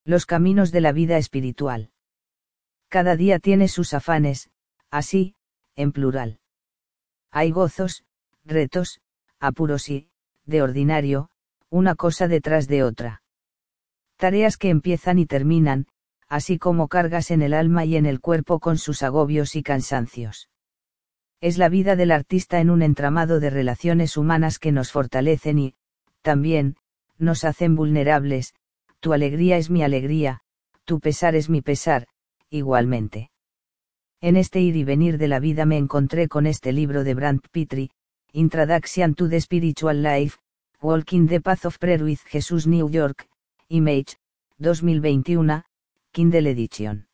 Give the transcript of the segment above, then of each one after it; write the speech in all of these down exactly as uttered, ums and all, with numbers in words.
Los caminos de la vida espiritual. Cada día tiene sus afanes, así, en plural. Hay gozos, retos, apuros y, de ordinario, una cosa detrás de otra. Tareas que empiezan y terminan, así como cargas en el alma y en el cuerpo con sus agobios y cansancios. Es la vida del artista en un entramado de relaciones humanas que nos fortalecen y, también, nos hacen vulnerables. Tu alegría es mi alegría, tu pesar es mi pesar, igualmente. En este ir y venir de la vida me encontré con este libro de Brant Pitre, Introduction to the Spiritual Life, Walking the Path of Prayer with Jesus, New York, Image, dos mil veintiuno, Kindle Edition.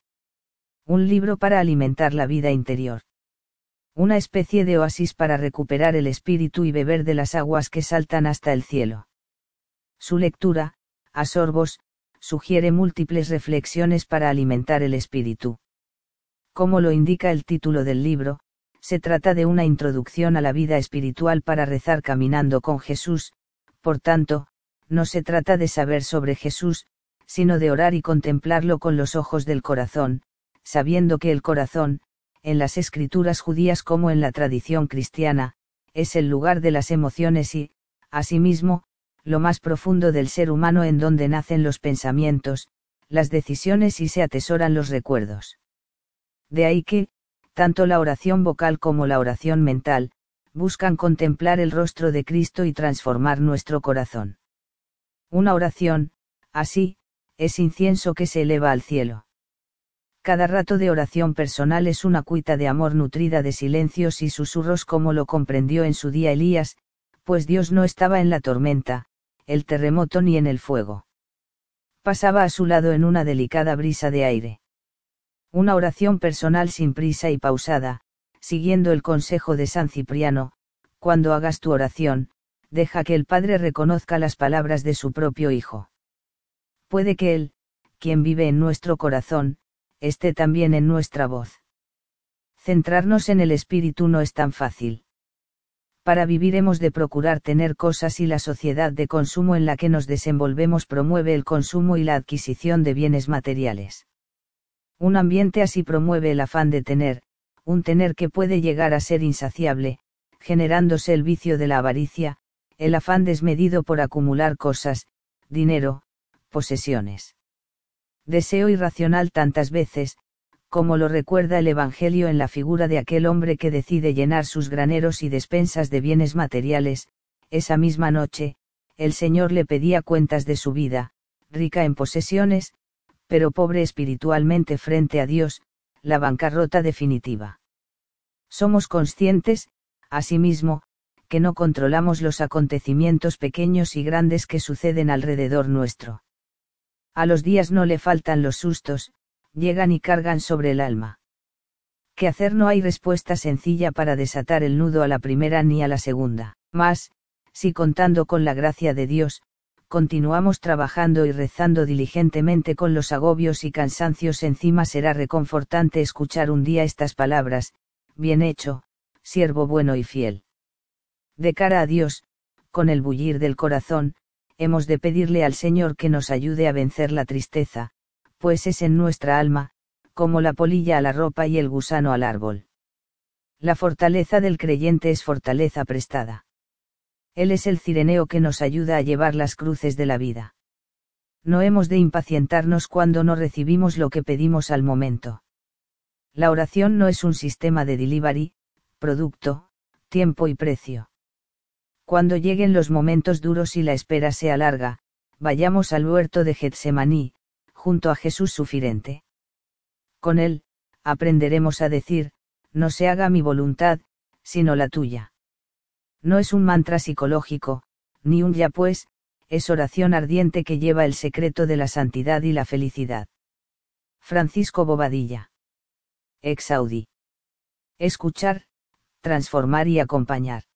Un libro para alimentar la vida interior. Una especie de oasis para recuperar el espíritu y beber de las aguas que saltan hasta el cielo. Su lectura, a sorbos, sugiere múltiples reflexiones para alimentar el espíritu. Como lo indica el título del libro, se trata de una introducción a la vida espiritual para rezar caminando con Jesús, por tanto, no se trata de saber sobre Jesús, sino de orar y contemplarlo con los ojos del corazón, sabiendo que el corazón, en las escrituras judías como en la tradición cristiana, es el lugar de las emociones y, asimismo, lo más profundo del ser humano en donde nacen los pensamientos, las decisiones y se atesoran los recuerdos. De ahí que, tanto la oración vocal como la oración mental, buscan contemplar el rostro de Cristo y transformar nuestro corazón. Una oración, así, es incienso que se eleva al cielo. Cada rato de oración personal es una cuita de amor nutrida de silencios y susurros como lo comprendió en su día Elías, pues Dios no estaba en la tormenta, el terremoto ni en el fuego. Pasaba a su lado en una delicada brisa de aire. Una oración personal sin prisa y pausada, siguiendo el consejo de San Cipriano: cuando hagas tu oración, deja que el Padre reconozca las palabras de su propio Hijo. Puede que Él, quien vive en nuestro corazón, esté también en nuestra voz. Centrarnos en el espíritu no es tan fácil. Para vivir hemos de procurar tener cosas y la sociedad de consumo en la que nos desenvolvemos promueve el consumo y la adquisición de bienes materiales. Un ambiente así promueve el afán de tener, un tener que puede llegar a ser insaciable, generándose el vicio de la avaricia, el afán desmedido por acumular cosas, dinero, posesiones. Deseo irracional tantas veces, como lo recuerda el Evangelio en la figura de aquel hombre que decide llenar sus graneros y despensas de bienes materiales. Esa misma noche, el Señor le pedía cuentas de su vida, rica en posesiones, pero pobre espiritualmente frente a Dios, la bancarrota definitiva. Somos conscientes, asimismo, que no controlamos los acontecimientos pequeños y grandes que suceden alrededor nuestro. A los días no le faltan los sustos, llegan y cargan sobre el alma. ¿Qué hacer? No hay respuesta sencilla para desatar el nudo a la primera ni a la segunda, mas, si contando con la gracia de Dios, continuamos trabajando y rezando diligentemente con los agobios y cansancios encima, será reconfortante escuchar un día estas palabras: bien hecho, siervo bueno y fiel. De cara a Dios, con el bullir del corazón, hemos de pedirle al Señor que nos ayude a vencer la tristeza, pues es en nuestra alma, como la polilla a la ropa y el gusano al árbol. La fortaleza del creyente es fortaleza prestada. Él es el cireneo que nos ayuda a llevar las cruces de la vida. No hemos de impacientarnos cuando no recibimos lo que pedimos al momento. La oración no es un sistema de delivery, producto, tiempo y precio. Cuando lleguen los momentos duros y la espera sea larga, vayamos al huerto de Getsemaní, junto a Jesús sufriente. Con él, aprenderemos a decir: no se haga mi voluntad, sino la tuya. No es un mantra psicológico, ni un ya pues, es oración ardiente que lleva el secreto de la santidad y la felicidad. Francisco Bobadilla. Ex Audi. Escuchar, transformar y acompañar.